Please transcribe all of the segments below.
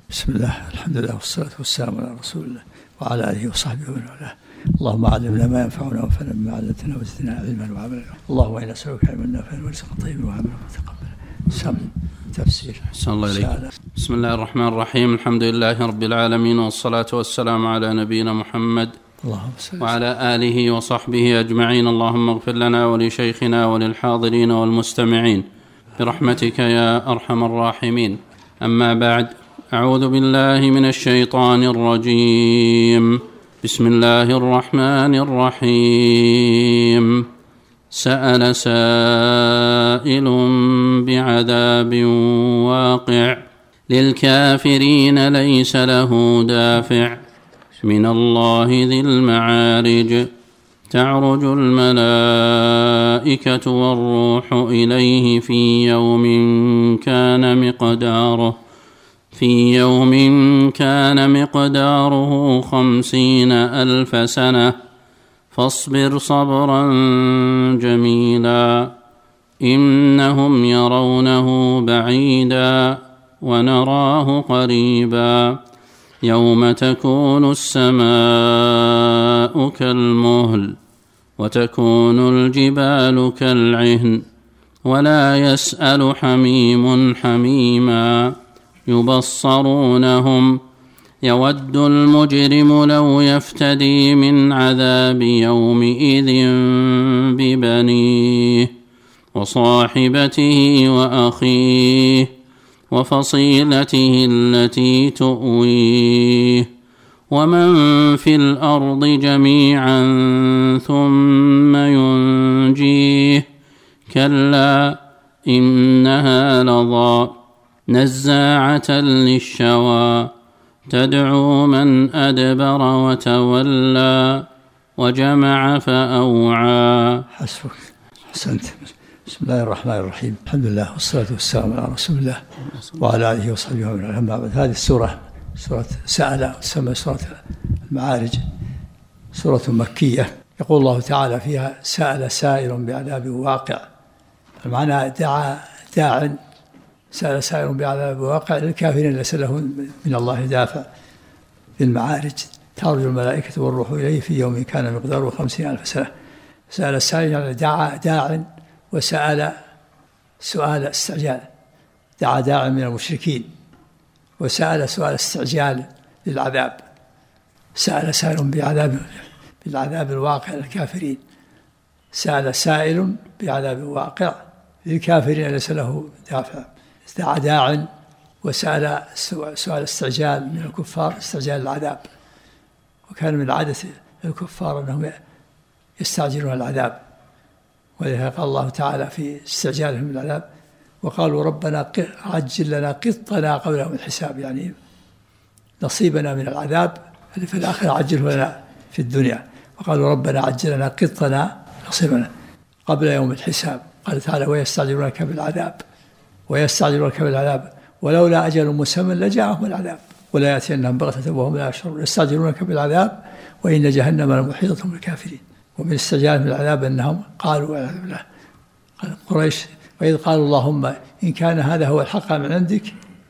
بسم الله، الحمد لله والصلاة والسلام على رسول الله وعلى آله وصحبه ومن والاه. اللهم علمنا ما ينفعنا وانفعنا بما علمتنا وزدنا علما وعملا. اللهم إنا نسألك علما نافعا ورزقا طيبا وعملا متقبلا. تفسير. أحسن الله إليك. بسم الله الرحمن الرحيم. الحمد لله رب العالمين، والصلاة والسلام على نبينا محمد وعلى آله وصحبه أجمعين. اللهم اغفر لنا ولشيخنا وللحاضرين والمستمعين برحمتك يا أرحم الراحمين. أما بعد، أعوذ بالله من الشيطان الرجيم. بسم الله الرحمن الرحيم. سأل سائل بعذاب واقع للكافرين ليس له دافع من الله ذي المعارج. تعرج الملائكة والروح إليه في يوم كان مقداره 50,000 سنة فاصبر صبرا جميلا إنهم يرونه بعيدا ونراه قريبا يوم تكون السماء كالمهل وتكون الجبال كالعهن ولا يسأل حميم حميما يبصرونهم يود المجرم لو يفتدي من عذاب يومئذ ببنيه وصاحبته وأخيه وفصيلته التي تؤويه ومن في الأرض جميعا ثم ينجيه كلا إنها لظى نزاعة للشوى تدعو من أدبر وتولى وجمع فأوعى. حسبك، أحسنت. بسم الله الرحمن الرحيم. الحمد لله والصلاة والسلام على رسول الله وعلى آله وصحبه ومن والاه. أما بعد، هذه السورة سورة سأل، تسمى سورة المعارج، سورة مكية. يقول الله تعالى فيها: سأل سائل بعذاب واقع. المعنى داع سأل سائل بعذاب واقع للكافرين ليس له من الله دافع. في المعارج تعرج الملائكة والروح إليه في يوم كان مقداره 50,000 سنة. سأل سائل يعني داع وسأل سؤال استعجال. داع من المشركين وسأل سؤال استعجال للعذاب. سأل سائل بالعذاب الواقع للكافرين. سأل سائل بعذاب واقع للكافرين ليس له دافع. داع وسأل سؤال استعجال من الكفار، استعجال العذاب. وكان من عادة الكفار أنهم يستعجلون العذاب، ولذلك قال الله تعالى في استعجالهم من العذاب: وقالوا ربنا عجل لنا قطنا قبل يوم الحساب، يعني نصيبنا من العذاب في الآخرة عجله لنا في الدنيا. وقالوا ربنا عجل لنا قطنا نصيبنا قبل يوم الحساب. قال تعالى: ويستعجلونك بالعذاب ولولا أجل مسمى لجاءهم العذاب ولا يأتينهم بغتة وهم لا يشعرون. يستعجلونك بالعذاب وإن جهنم لمحيطة بالكافرين. ومن استعجال من العذاب أنهم قالوا والعياذ بالله، قال قريش: وإذ قالوا اللهم إن كان هذا هو الحق من عندك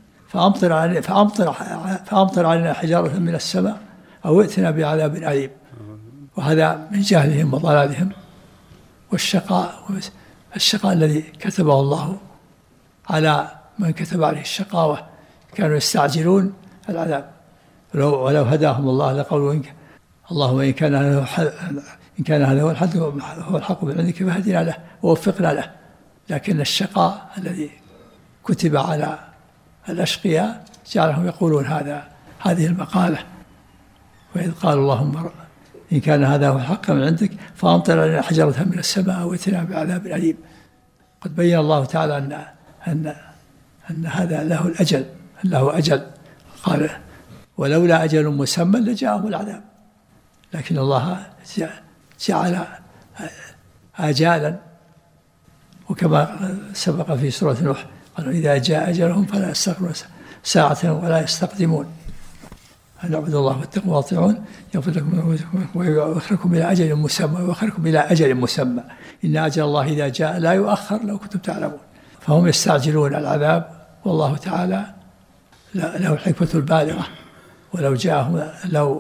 فأمطر علينا حجارة من السماء أو ائتنا بعذاب أليم. وهذا من جهلهم وضلالهم والشقاء الذي كتبه الله على من كتب عليه الشقاوة. كانوا يستعجلون العذاب. ولو هداهم الله لقالوا: اللهم إن كان هذا هو الحق من عندك فهدنا له ووفقنا له. لكن الشقاء الذي كتب على الأشقياء جعلهم يقولون هذه المقالة: وإذ قالوا اللهم إن كان هذا هو الحق من عندك فأمطر علينا حجرة من السماء وائتنا بعذاب أليم. قد بين الله تعالى أن هذا له أجل. قال: ولولا أجل مسمى لجاءهم العذاب. لكن الله جعل آجالا، وكما سبق في سورة نوح قالوا: إذا جاء أجلهم فلا يستأخرون ساعة ولا يستقدمون. أن اعبدوا الله واتقوا واطيعون يغفر لكم ويؤخركم إلى أجل مسمى إن أجل الله إذا جاء لا يؤخر لو كنتم تعلمون. فهم يستعجلون العذاب، والله تعالى له الحكمة البالغة، ولو جاءهم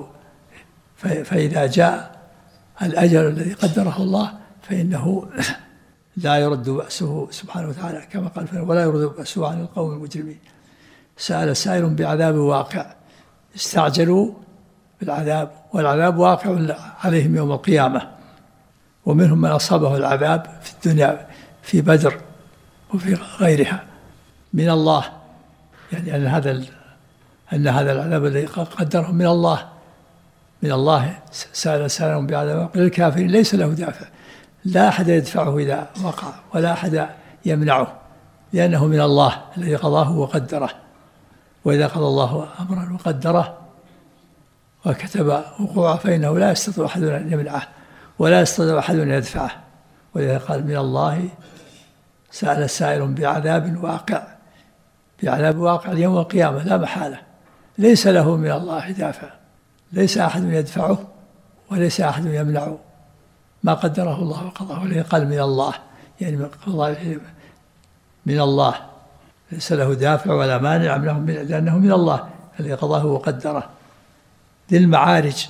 فإذا جاء الأجل الذي قدره الله فإنه لا يرد بأسه سبحانه وتعالى كما قال ولا يرد بأسه عن القوم المجرمين. سأل سائل بعذاب واقع، استعجلوا بالعذاب، والعذاب واقع عليهم يوم القيامة، ومنهم من أصابه العذاب في الدنيا في بدر وفي غيرها من الله، يعني أن هذا العذاب الذي قدره من الله. سأل سائل بعذاب واقع للكافرين ليس له دافع، لا أحد يدفعه إذا وقع ولا أحد يمنعه، لأنه من الله الذي قضاه وقدره. وإذا قضى الله أمرا وقدره وكتب وقوعه فإنه لا يستطيع أحد أن يمنعه ولا يستطيع أحد أن يدفعه. ولذا قال من الله سأل سائل بعذاب واقع يوم القيامة لا محالة، ليس له من الله دافع، ليس أحد يدفعه وليس أحد يمنعه ما قدره الله وقضاه. ولذا قال من الله، يعني من الله ليس له دافع ولا مانع لأنه من الله الذي قضاه وقدره. للمعارج،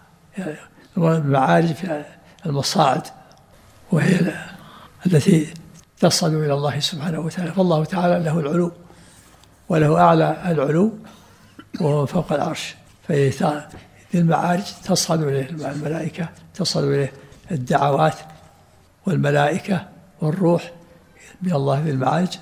المعارج في المصاعد وهي التي تصل إلى الله سبحانه وتعالى، فالله تعالى له العلو وله أعلى العلو وهو فوق العرش، للمعارج تصعد إليه الملائكة، تصل إليه الدعوات والملائكة والروح من الله ذي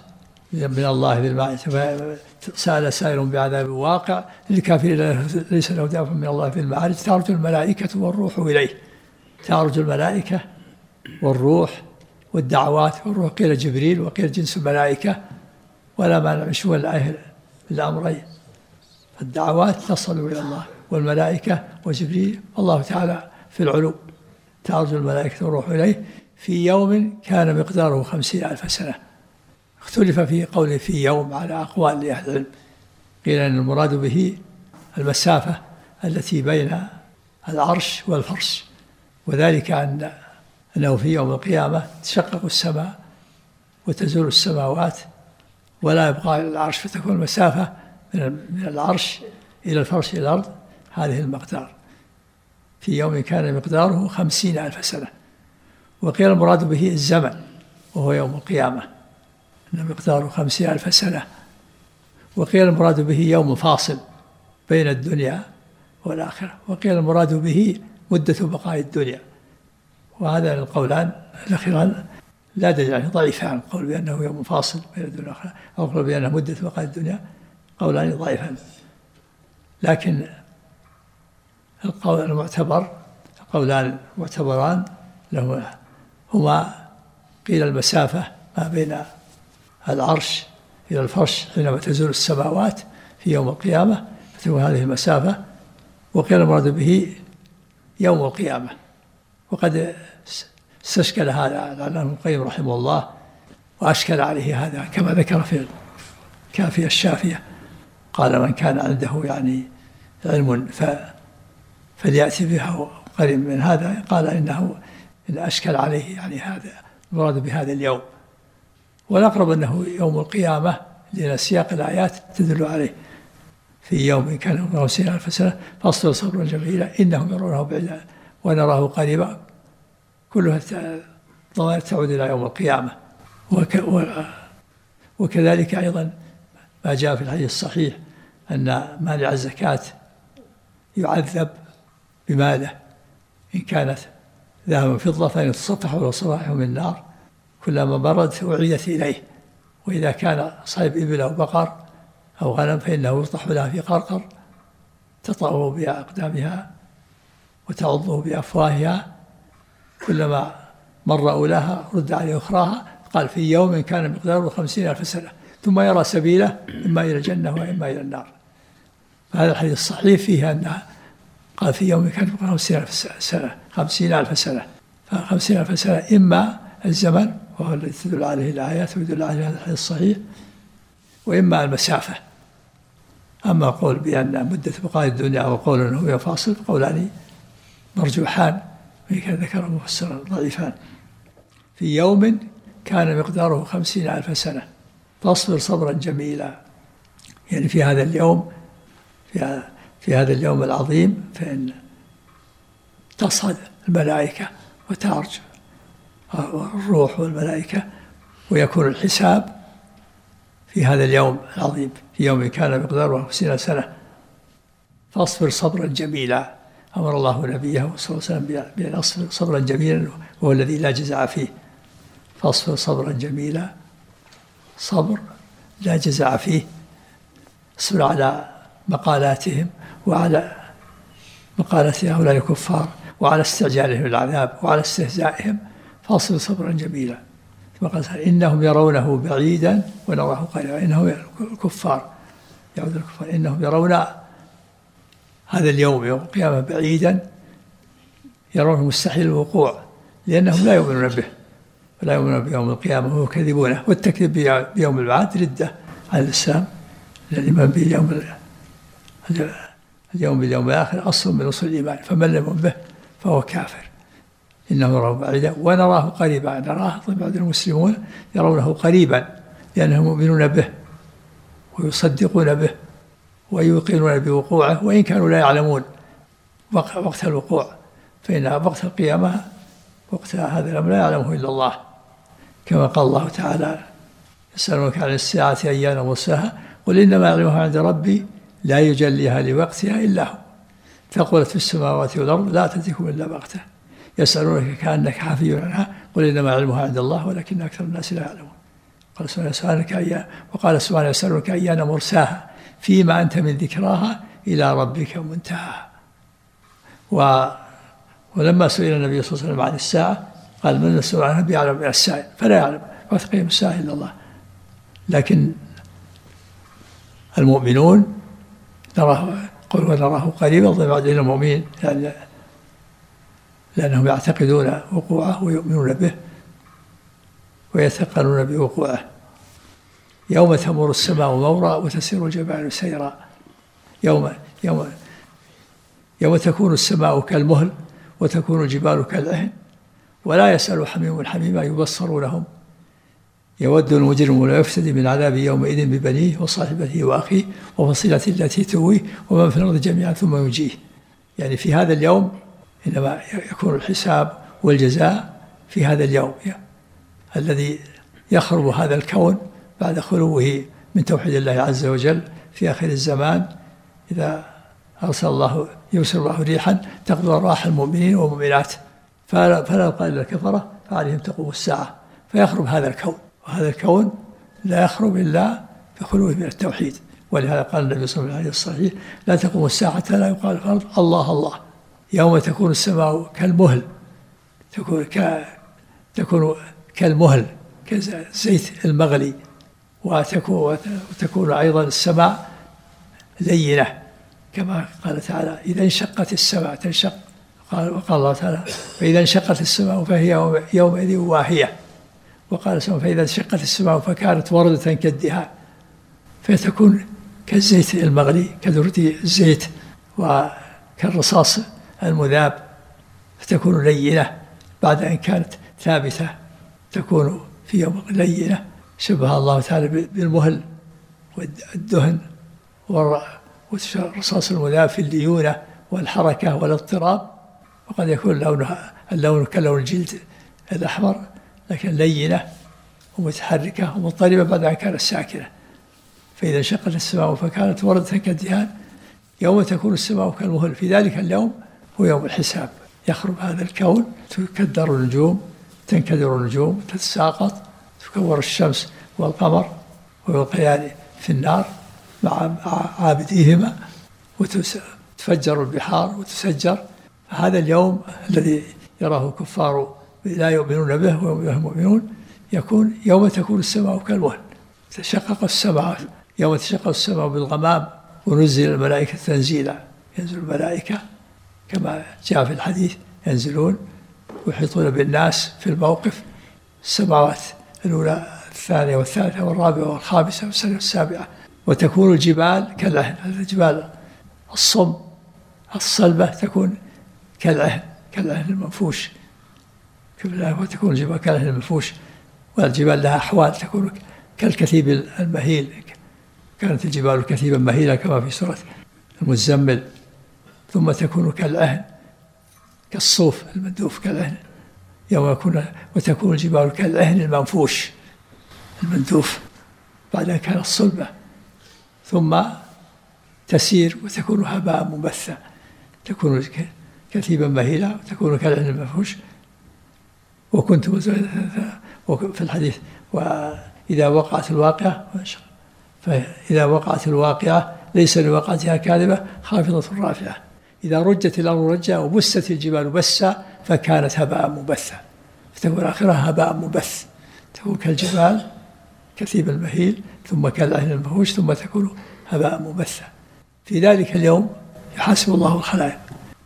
المعارج. سأل سائل بعذاب واقع للكافرين ليس له دافع من الله ذي المعارج. تعرج الملائكة والروح إليه، تعرج الملائكة والروح والدعوات، والروح قيل جبريل وقيل جنس الملائكة ولا مانع من شمول الآية الأمرين. الدعوات تصل إلى الله والملائكة وجبريل، الله تعالى في العلو. تعرج الملائكة والروح إليه في يوم كان مقداره 50,000 سنة. اختلف في قوله في يوم على أقوال لأهل العلم، قيل أن المراد به المسافة التي بين العرش والفرش، وذلك أنه في يوم القيامة تشقق السماء وتزول السماوات ولا يبقى العرش، فتكون المسافة من العرش إلى الفرش إلى الأرض هذه المقدار، في يوم كان مقداره 50,000 سنة. وقيل المراد به الزمن وهو يوم القيامة أن مقداره 50,000 سنة. وقيل المراد به يوم فاصل بين الدنيا والآخرة. وقيل المراد به مدة بقاء الدنيا. وهذا القولان الأخيران لا دليل عليه، ضعيفان، قول بأنه يوم فاصل بين الدنيا والآخرة أو قول بأنه مدة بقاء الدنيا، قولان ضعيفان. لكن القول المعتبر، القولان المعتبران هما قيل المسافة ما بين العرش إلى الفرش حينما تزول السماوات في يوم القيامة تكون هذه المسافة. وقيل المراد به يوم القيامة. وقد استشكل هذا العلامة ابن القيم رحمه الله وأشكل عليه هذا كما ذكر في الكافية الشافية، قال من كان عنده يعني علم فليأتي بها قريب من هذا، قال إن أشكل عليه يعني هذا المراد بهذا اليوم، والأقرب أنه يوم القيامة لأن سياق الآيات تدل عليه. في يوم كان 50,000 سنة فاصبر صبرا جميلا إنهم يرونه بعيدا ونراه قريبا، كلها ضمائر تعود إلى يوم القيامة. وكذلك أيضا ما جاء في الحديث الصحيح أن مانع الزكاة يعذب بماله، إن كانت ذهب فضة فإن تصفح ولو صفحه من النار كلما بردت أعيدت إليه. وإذا كان صاحب إبل أو بقر أو غنم فإنه يطرح لها في قرقر تطأه بأقدامها وتعضه بأفواهها، كلما مر أولاها رد عليه أخراها. قال في يوم كان مقداره 50,000 سنة ثم يرى سبيله إما إلى الجنة وإما إلى النار. فهذا الحديث الصحيح فيه أنها قال في يوم كان مقداره 50,000 سنة. ف50,000 سنة إما الزمن وهو الذي تدل عليه الآيات ويدل عليه هذا الحديث الصحيح، وإما المسافة. أما قول بأن مدة بقاء الدنيا وقول أنه يفاصل قولان مرجوحان وكان ذكر مفسرا ضعيفان. في يوم كان مقداره 50,000 سنة فاصبر صبرا جميلا يعني في هذا اليوم في هذا اليوم العظيم فإن تصعد الملائكة وتعرج الروح والملائكة، ويكون الحساب في هذا اليوم العظيم، في يوم كان مقداره 50 سنة. فاصبر صبرا جميلا، أمر الله نبيه صلى الله عليه وسلم بأن أصبر صبرا جميلا، وهو الذي لا جزع فيه. فاصبر صبرا جميلا، صبر لا جزع فيه، اصبر على مقالاتهم وعلى مقالات هؤلاء الكفار وعلى استعجالهم العذاب وعلى استهزائهم، فاصبر صبرا جميلا. ثم قال إنهم يرونه بعيدا ونراه قريبا. إنهم الكفار يعود الكفار إنهم يرون هذا اليوم يوم القيامة بعيدا، يرونه مستحيل الوقوع، لأنهم لا يؤمنون به ولا يؤمنون بيوم القيامة ويكذبونه. والتكذيب بيوم البعث ردة على الإسلام، الإيمان باليوم الآخر أصل من أصول الإيمان، فمن لم يؤمن به فهو كافر. إنه يراه بعيدا ونراه قريبا. نراه بعض المسلمون يرونه قريبا لأنهم يؤمنون به ويصدقون به ويوقنون بوقوعه، وإن كانوا لا يعلمون وقت الوقوع، فإن وقت القيامة وقت هذا الأمر لا يعلمه إلا الله، كما قال الله تعالى يسألونك عن الساعة أيان مرساها قل إنما يعلمها عند ربي لا يجليها لوقتها إلا هو ثقلت في السماوات والأرض لا تأتيكم إلا بغتة يسألونك كأنك حفي عنها قل إنما علمها عند الله ولكن أكثر الناس لا يعلمون. وقال سبحانه يسألونك أيان مرساها فيما أنت من ذكراها إلى ربك منتهاها. ولما سئل النبي صلى الله عليه وسلم عن الساعة قال من المسؤول عنها بأعلم من السائل، فلا يعلم وقت قيام الساعة إلا الله. لكن المؤمنون قل ونراه قريبا ضمن المؤمنين، يعني لأنهم يعتقدون وقوعه ويؤمنون به ويتقنون بوقوعه. يوم تمر السماء مورا وتسير الجبال سيرا. يوم تكون السماء كالمهل وتكون الجبال كالعهن ولا يسأل حميم حميما يبصرونهم. يود المجرم لا يفتدي من عذاب يومئذ ببنيه وصاحبته وأخيه وفصيلته التي تؤويه ومن في الأرض جميعا ثم ينجيه. يعني في هذا اليوم إنما يكون الحساب والجزاء في هذا اليوم الذي يخرب هذا الكون بعد خلوه من توحيد الله عز وجل في آخر الزمان، إذا يرسل الله ريحا تقضي أرواح المؤمنين والمؤمنات فلا يبقى إلا الكفرة فعليهم تقوم الساعة فيخرب هذا الكون، وهذا الكون لا يخرب إلا بخلوه من التوحيد. ولهذا قال النبي صلى الله عليه وسلم لا تقوم الساعة لا يقال في الأرض الله الله. يوم تكون السماء كالمهل، تكون كالمهل كالزيت المغلي، وتكون أيضا السماء لينة كما قال تعالى إذا انشقت السماء تنشق. وقال الله تعالى فإذا انشقت السماء فهي يومئذ واهية. وقال سبحانه فإذا انشقت السماء فكانت وردة كالدهان، فتكون كالزيت المغلي كدرة الزيت وكالرصاص المذاب، فتكون لينة بعد أن كانت ثابتة، تكون في يوم لينة. شبه الله تعالى بالمهل والدهن والرصاص المذاب في الليونة والحركة والاضطراب، وقد يكون اللون كلون الجلد الأحمر لكن لينة ومتحركة ومضطربة بعد أن كانت ساكنة. فإذا انشقت السماء فكانت وردة كالدهان يوم تكون السماء كالمهل. في ذلك اليوم هو يوم الحساب، يخرب هذا الكون، تكدر النجوم، تنكدر النجوم، تتساقط، تكور الشمس والقمر ويلقيان في النار مع عابديهما، وتفجر البحار وتسجر. هذا اليوم الذي يراه الكفار لا يؤمنون به وهم مؤمنون يكون يوم تكون السماء كالمهل. تشقق السماء يوم تشقق السماء بالغمام ونزل الملائكة تنزيلا. ينزل الملائكة كما جاء في الحديث ينزلون ويحيطون بالناس في الموقف، السماوات الأولى الثانية والثالثة والرابعة والخامسة والسادسة والسابعة. وتكون الجبال كالعهن، الجبال الصم الصلبة تكون كالعهن المنفوش، وتكون الجبال كالعهن المنفوش. والجبال لها أحوال، تكون كالكثيب المهيل كانت الجبال كثيبا مهيلا كما في سورة المزمل، ثم تكون كالعهن كالصوف المندوف كالعهن وتكون الجبال كالعهن المنفوش المندوف بعدها كانت صلبة، ثم تسير وتكون هباء منبثا، تكون كثيبا مهيلا وتكون كالعهن المنفوش. وكنت في الحديث وإذا وقعت الواقعة، فإذا وقعت الواقعة ليس لوقعتها كاذبة خافضة رافعة، إذا رجت الأرض رجا وبست الجبال بسا فكانت هباء مبثا، فتكون آخرها هباء مبث، تكون كالجبال كثيب المهيل ثم كالعهن المنفوش ثم تكون هباء مبثا. في ذلك اليوم يحاسب الله الخلائق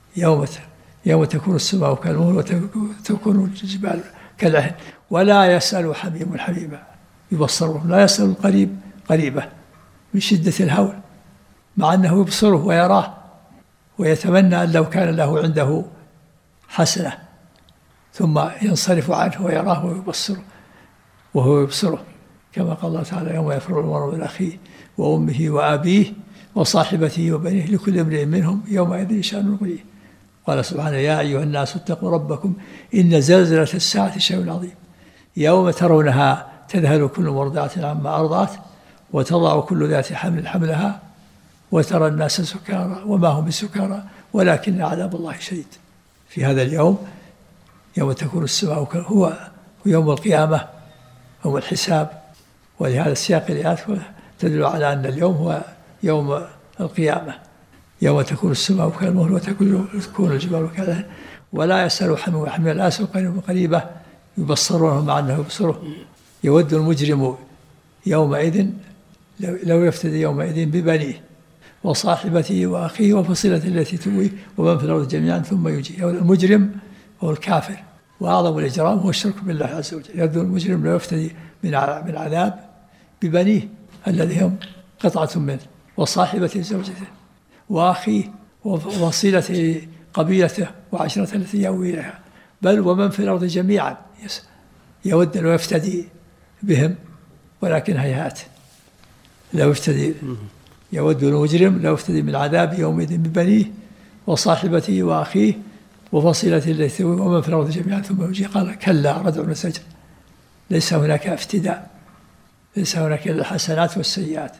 يوم تكون السماء كالمهل وتكون الجبال كالعهن، ولا يسأل حميم حميما يبصرهم، لا يسأل القريب قريبه من شدة الهول، مع أنه يبصره ويراه ويتمنى أن لو كان له عنده حسنة، ثم ينصرف عنه ويراه ويبصره وهو يبصره، كما قال الله تعالى يوم يفر المرء من أخيه وأمه وأبيه وصاحبته وبنيه لكل امرئ منهم يومئذ شأن يغنيه. قال سبحانه يا أيها الناس اتقوا ربكم إن زلزلة الساعة شيء عظيم يوم ترونها تذهل كل مرضعة عما أرضعت وتضع كل ذات حمل حملها وترى الناس سكارى وما هم بسكارى ولكن عذاب الله شديد. في هذا اليوم يوم تكون السماء هو يوم القيامة، يوم الحساب، ولهذا السياق الآيات تدل على أن اليوم هو يوم القيامة، يوم تكون السماء كالمهل وتكون الجبال كالعهن، ولا يسأل حميم وحميم لا يسأل قريبة يبصرونه مع أنه يبصره. يود المجرم يومئذ لو يفتدي يومئذ ببنيه وصاحبته وأخيه وفصيلته التي تؤويه ومن في الأرض جميعا ثم يجيه. المجرم هو الكافر، وأعظم الإجرام هو الشرك بالله عز وجل. يود المجرم لو يفتدي من عذاب ببنيه الذي هم قطعة منه وصاحبته زوجته وأخيه وفصيلته قبيلته وعشرته التي يأوي إليها، بل ومن في الأرض جميعا يود أن يفتدي بهم، ولكن هيهات لو يفتدي. يود المجرم لو يفتدي من عذاب يومئذ ببنيه وصاحبته وأخيه وفصيلته التي ومن في الأرض جميعا ثم يجي. قال كلا ردع وسجن، ليس هناك افتداء، ليس هناك إلا الحسنات والسيئات.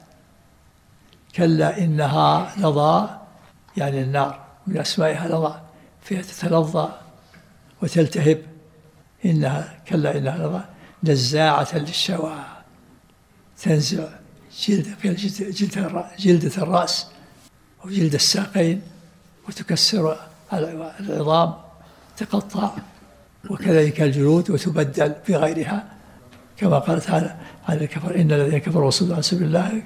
كلا إنها لظى، يعني النار من أسمائها لظى، فيها تتلظى وتلتهب. كلا إنها لظى نزاعة للشوى، تنزع جلدة الرأس أو جلد الساقين وتكسر العظام تقطع، وكذلك الجلود وتبدل بغيرها، كما قال تعالى عن الكفر إن الذين كفروا وصدوا عن سبيل الله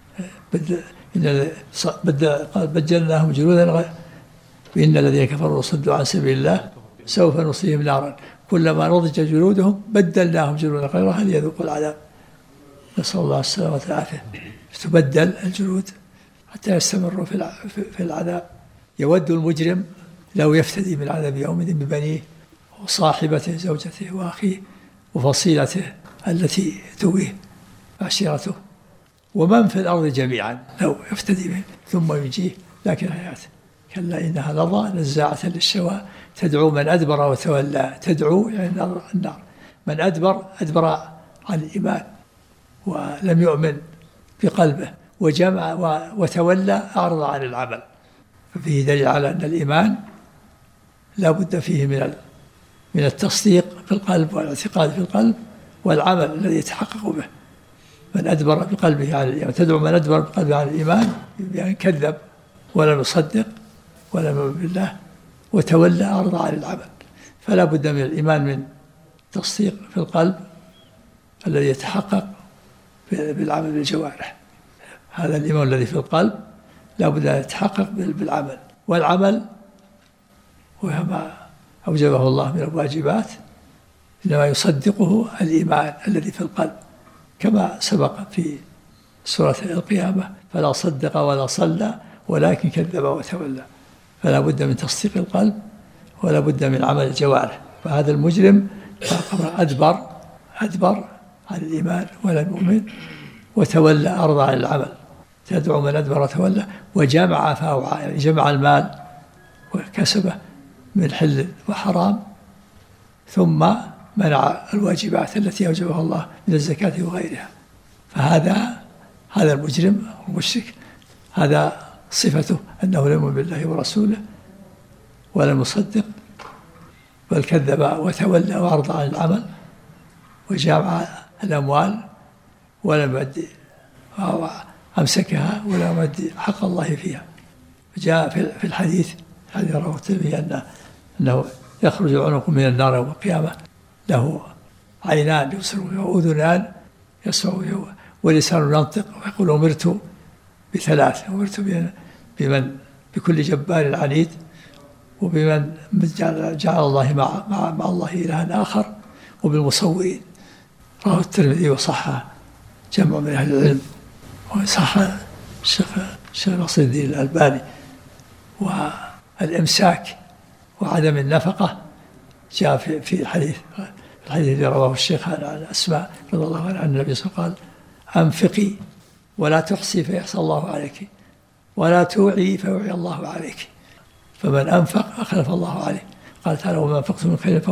قال بدلناهم جلودا وإن الذين كفروا وصدوا عن سبيل الله سوف نصليهم نارا كلما نضج جلودهم بدلناهم جلودا غيرها ليذوقوا العذاب. نسأل الله السلامة والعافية. تبدل الجلود حتى يستمروا في العذاب. يود المجرم لو يفتدي من عذاب يومئذ ببنيه وصاحبته زوجته وأخيه وفصيلته التي تؤويه عشيرته ومن في الأرض جميعا، لو يفتدي به ثم يجيه. لكن حياته كلا إنها لظى نزاعة للشوى تدعو من أدبر وتولى. تدعو يعني النار. من أدبر عن الإيمان ولم يؤمن بقلبه وجمع وتولى أعرض عن العمل. ففيه دليل على أن الإيمان لا بد فيه من التصديق في القلب والاعتقاد في القلب والعمل الذي يتحقق به. من أدبر بقلبه عن الإيمان، تدعو من أدبر بقلبه عن الإيمان بأن كذب ولم يصدق ولم يؤمن بالله وتولى أعرض عن العمل. فلا بد من الإيمان من تصديق في القلب الذي يتحقق بالعمل بالجوارح. هذا الإيمان الذي في القلب لا بد أن يتحقق بالعمل، والعمل هو ما أوجبه الله من الواجبات إنما يصدقه الإيمان الذي في القلب، كما سبق في سورة القيامة فلا صدق ولا صلى ولكن كذب وتولى. فلا بد من تصديق القلب ولا بد من عمل الجوارح. فهذا المجرم أدبر عن الإيمان ولم يؤمن وتولى أعرض عن العمل تدعو من أدبر وتولى وجمع فأوعى، يعني جمع المال وكسبه من حل وحرام ثم منع الواجبات التي أوجبها الله من الزكاة وغيرها. فهذا المجرم المشرك هذا صفته أنه لم يؤمن بالله ورسوله ولم يصدق، بل كذب وتولى وأعرض عن العمل وجمع الأموال ولم يؤدي، أمسكها ولم يؤدي حق الله فيها. جاء في الحديث الذي رواه الترمذي أنه يخرج عنق من النار يوم القيامة له عينان يبصر وأذنان يسمع ولسان ينطق ويقول أمرت بثلاث، أمرت بكل جبار عنيد وبمن جعل الله مع الله إلها آخر وبالمصورين. رواه الترمذي وصححه جمع من أهل العلم وصححه الشيخ ناصر الدين الألباني. والإمساك وعدم النفقة جاء في الحديث الذي رواه الشيخ عن أسماء رضي الله عنها عن النبي صلى الله عليه وسلم قال أنفقي ولا تحصي فيحصى الله عليك ولا توعي فيوعي الله عليك، فمن أنفق أخلف الله عليه. قال تعالى وما أنفقتم من خير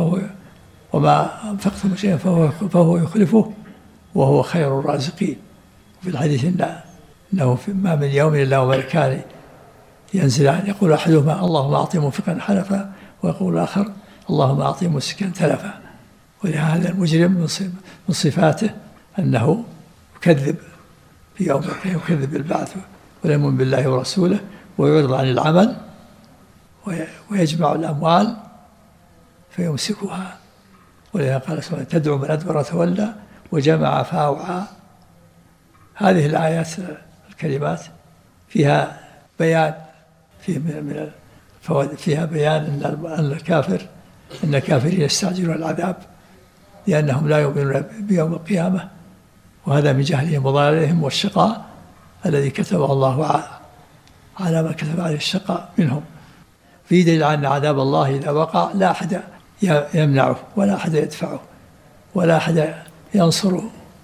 فهو يخلفه وهو خير الرازقين. وفي الحديث إنه ما من يوم إلا وملكان ينزلان يقول أحدهما اللهم أعطي منفقا حلفا ويقول الآخر اللهم أعطي ممسكا تلفا. ولهذا المجرم من صفاته أنه يكذب في يوم القيامة، يكذب بالبعث ولم يؤمن بالله ورسوله ويعرض عن العمل ويجمع الأموال فيمسكها. ولهذا قال سبحانه تدعو من أدبر وتولى وجمع فأوعى. هذه الآيات الكلمات فيها بيان فيها بيان أن الكافرين يستعجلون العذاب لأنهم لا يؤمنون بيوم القيامة، وهذا من جهلهم وضلالهم والشقاء الذي كتبه الله على ما كتب عليه الشقاء منهم. في دليل أن عذاب الله إذا وقع لا أحد يمنعه ولا أحد يدفعه ولا أحد ينصر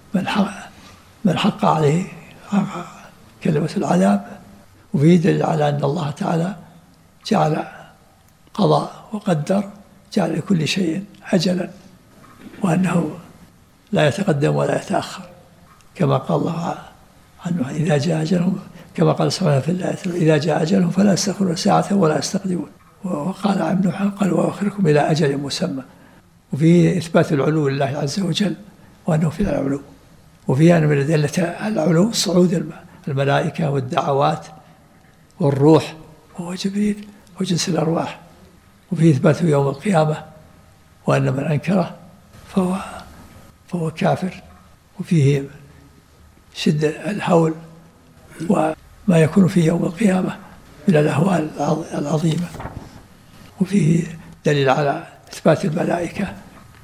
من حق عليه كلمة العذاب. وفي دليل على أن الله تعالى جعل قضاء وقدر، جعل لكل شيء أجلا وأنه لا يتقدم ولا يتأخر، كما قال الله عنه إذا جاء أجلهم، كما قال سبحانه في الآية إذا جاء أجلهم فلا يستأخرون ساعة ولا يستقدمون. وقال ابن قال وآخركم إلى أجل مسمى. وفيه إثبات العلو لله عز وجل وأنه في العلو. وفيه أن من أدلة العلو صعود الملائكة والدعوات والروح وهو جبريل وجنس الأرواح. وفيه إثبات يوم القيامة وأن من أنكره فهو كافر. وفيه شدة الهول وما يكون في يوم القيامة من الأهوال العظيمة. وفيه دليل على إثبات الملائكة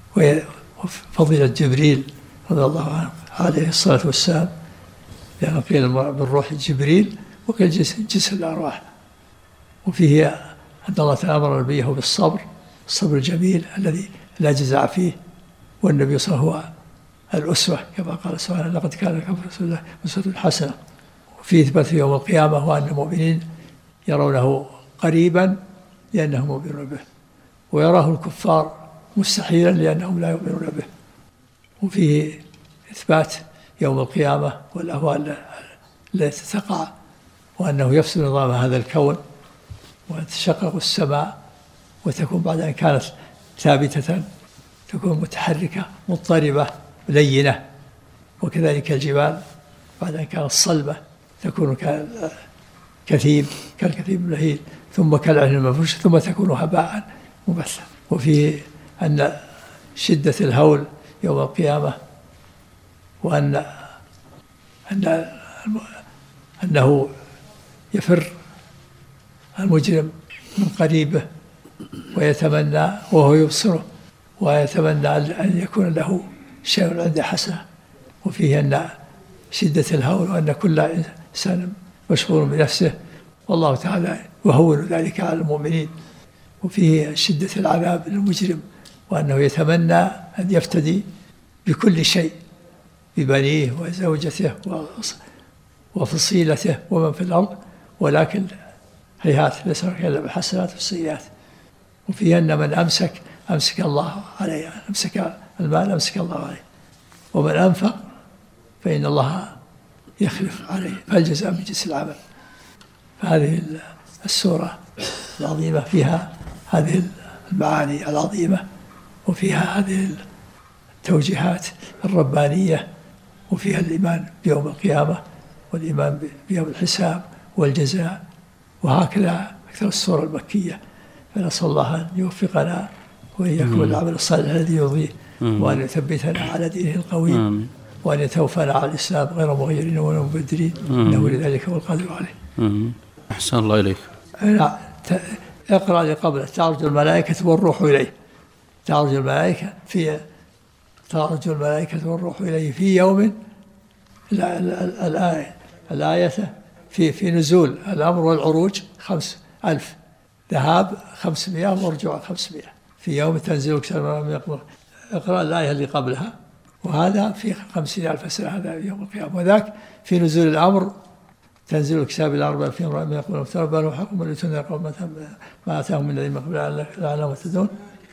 وفضيلة جبريل رضي الله عنه عليه الصلاة والسلام، لأنه قيل بالروح جبريل وقيل جنس الأرواح. وفيه أن الله تعالى أمر نبيه بالصبر، الصبر الجميل الذي لا جزع فيه، والنبي صلى الله عليه وسلم هو الأسوة كما قال سبحانه لقد كان لكم في رسول الله أسوة حسنة. وفيه إثبات يوم القيامة وأن المؤمنين يرونه قريبا لأنهم يؤمنون به، ويراه الكفار مستحيلا لأنهم لا يؤمنون به. وفيه إثبات يوم القيامة والأهوال التي تقع، وأنه يفصل نظام هذا الكون وتشقق السماء وتكون بعد أن كانت ثابتة تكون متحركة مضطربة لينة، وكذلك الجبال بعد أن كانت صلبة تكون كالكثيب اللهيب ثم كالعهن المنفوش ثم تكون هباء مبثا. وفيه أن شدة الهول يوم القيامة أنه يفر المجرم من قريبه ويتمنى وهو يبصره ويتمنى أن يكون له شيء عنده حسنة. وفيه أن شدة الهول وأن كل إنسان مشغول بنفسه والله تعالى يهون ذلك على المؤمنين. وفيه شدة العذاب للمجرم وأنه يتمنى أن يفتدي بكل شيء ببنيه وزوجته وفصيلته ومن في الأرض، ولكن هيهات ليس إلا بالحسنات والسيئات. وفي أن من أمسك الله عليه، أمسك المال أمسك الله عليه، ومن أنفق فإن الله يخلف عليه، فالجزاء من جنس العمل. فهذه السورة العظيمة فيها هذه المعاني العظيمة، وفيها هذه التوجيهات الربانية، وفيها الإيمان بيوم القيامة والإيمان بيوم الحساب والجزاء. وهكذا أكثر السورة المكية. فنسأل الله أن يوفقنا وإياكم العمل الصالح الذي يرضيه، وأن يثبتنا على دينه القويم، وأن يتوفانا على الإسلام غير مغيرين ولا مبدلين، إنه لذلك هو القادر عليه. أحسن الله إليك. اقرأ اللي قبله: تعرج الملائكة والروح إليه. تعرج الملائكة والروح إليه في يوم. الآية في نزول الأمر والعروج 5,000، ذهاب 500 ورجوع 500 في يوم تنزل كتاب. اقرأ الآية اللي قبلها، وهذا في 50,000 سنة، هذا يوم القيامة. وذاك في نزول الأمر تنزل الكتاب الأربع في امرأة من يقول افتربا وحكم ولتنذر قوم ما أتاهم من الذين من قبل لعلهم يهتدون.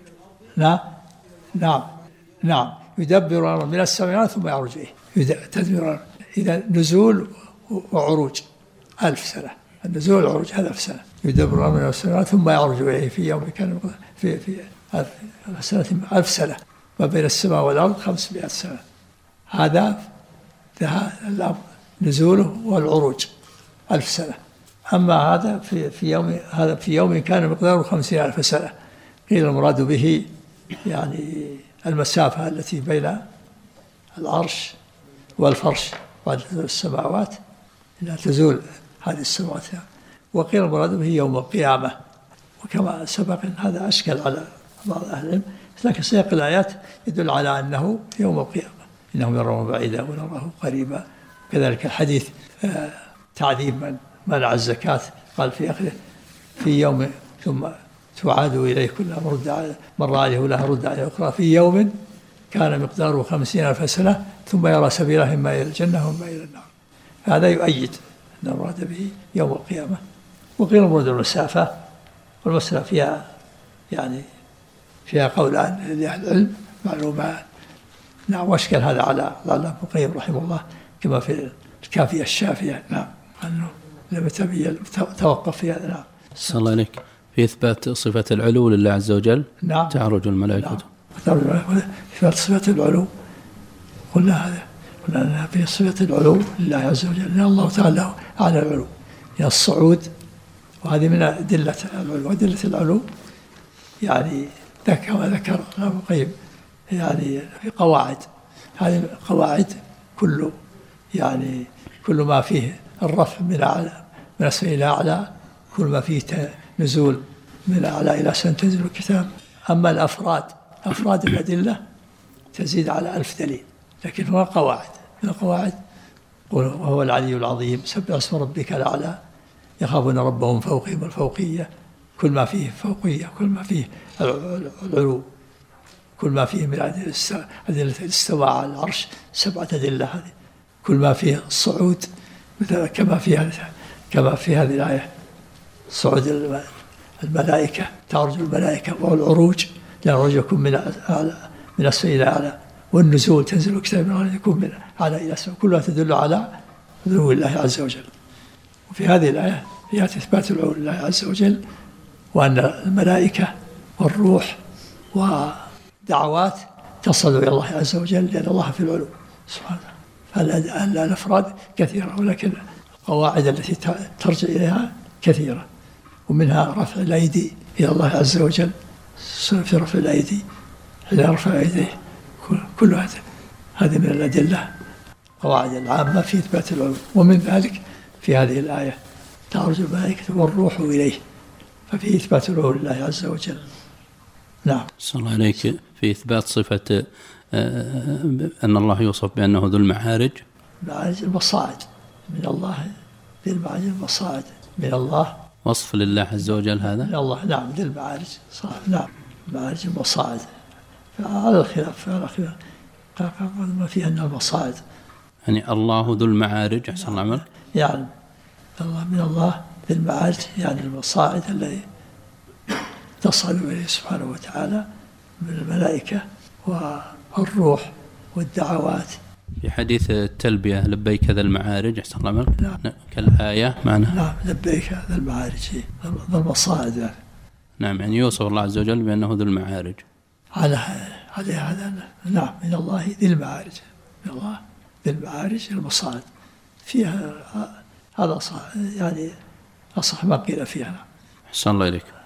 نعم يدبر الأمر من السماوات ثم يعرج إليه. تدبير إذا نزول وعروج 1000 سنة، النزول والعروج هذا 1000 سنة. يدبر الأمر من السماوات ثم يعرج إليه في يوم كان في 1000 سنة، ما بين السماء والأرض 500 سنة. هذا الأمر نزوله والعروج 1000 سنة. أما هذا في يوم كان مقداره 50,000 سنة. قيل المراد به يعني المسافة التي بين العرش والفرش بعد السماوات إلى تزول هذه السماوات. وقيل المراد به يوم القيامة، وكما سبق هذا أشكل على بعض أهل العلم، لكن سياق الآيات يدل على أنه يوم القيامة. إنهم يرون بعيدا ونراه قريبا. كذلك الحديث تعذيب من منع الزكاة، قال في آخره: في يوم ثم تعاد إليه كلها مر عليه ولها رد عليه أخرى، في يوم كان مقداره 50,000 سنة، ثم يرى سبيله إما إلى الجنة وإما إلى النار. هذا يؤيد أن المراد به يوم القيامة. وقيل المراد المسافة، والمسألة فيها قولان لأهل العلم معلومات. نعم. واشكل هذا على ابن القيم رحمه الله كما في الكافية الشافية. نعم. أنه لم توقف في هذا. نعم. صلى الله عليك. في إثبات صفة العلو لله عز وجل. نعم. تعرج الملائكة. نعم. إثبات صفة العلو، قلنا أنها في صفة العلو لله عز وجل، لأن الله تعالى على العلو، يعني الصعود. وهذه من أدلة العلو. أدلة العلو يعني كما ذكر ابن القيم يعني في قواعد. هذه القواعد كل ما فيه الرفع من أعلى من أسفل إلى أعلى، كل ما فيه نزول من أعلى إلى أسفل تنزل الكتاب. أما أفراد الأدلة تزيد على 1000 دليل، لكن هو قواعد. من القواعد: وهو العلي العظيم، سبح اسم ربك الأعلى، يخافون ربهم فوقهم الفوقية، كل ما فيه فوقية، كل ما فيه العلو، كل ما فيه من أدلة الاستواء على العرش 7 أدلة. هذه كل ما فيه الصعود، مثلا كما في هذه الآية صعود الملائكة، تعرج الملائكة، والعروج لأن يكون من أسفل إلى أعلى، والنزول تنزل الكتاب من يكون من أعلى إلى أسفل، كلها تدل على علو الله عز وجل. وفي هذه الآية هي إثبات العلو لله عز وجل، وأن الملائكة والروح ودعوات تصل إلى الله عز وجل، لأن الله في العلو سبحانه. فالأفراد كثيرة، ولكن القواعد التي ترجع إليها كثيرة، ومنها رفع الأيدي إلى الله عز وجل، في رفع الأيدي إلى رفع أيديه، كل هذه من الأدلة قواعد العامة في إثبات العلو. ومن ذلك في هذه الآية تعرج الملائكة والروح إليه، ففي إثبات العلو لله عز وجل. نعم. صلى الله عليك. في إثبات صفة أن الله يوصف بأنه ذو المعارج. معارج المصاعد من الله، ذي المعارج المصاعد من الله، وصف لله عز وجل هذا من الله. نعم. ذي المعارج صاعد. نعم. معارج المصاعد. على الخلاف ما فيها أن المصاعد يعني الله ذو المعارج. أحسن الله عملك. يعني الله من الله ذي المعارج، يعني المصاعد الذي تصعد إليه سبحانه وتعالى من الملائكة والروح والدعوات. في حديث التلبية لبيك ذا المعارج. أحسن الله عملك. نعم. كالآية معنا. نعم لبيك ذا المعارج ذا المصاعد يعني. نعم يعني يوصف الله عز وجل بأنه ذو المعارج. على هذا نعم من الله ذي المعارج، من الله ذي المعارج المصاعد فيها هذا يعني أصح ما قيل فيها. أحسن الله إليك.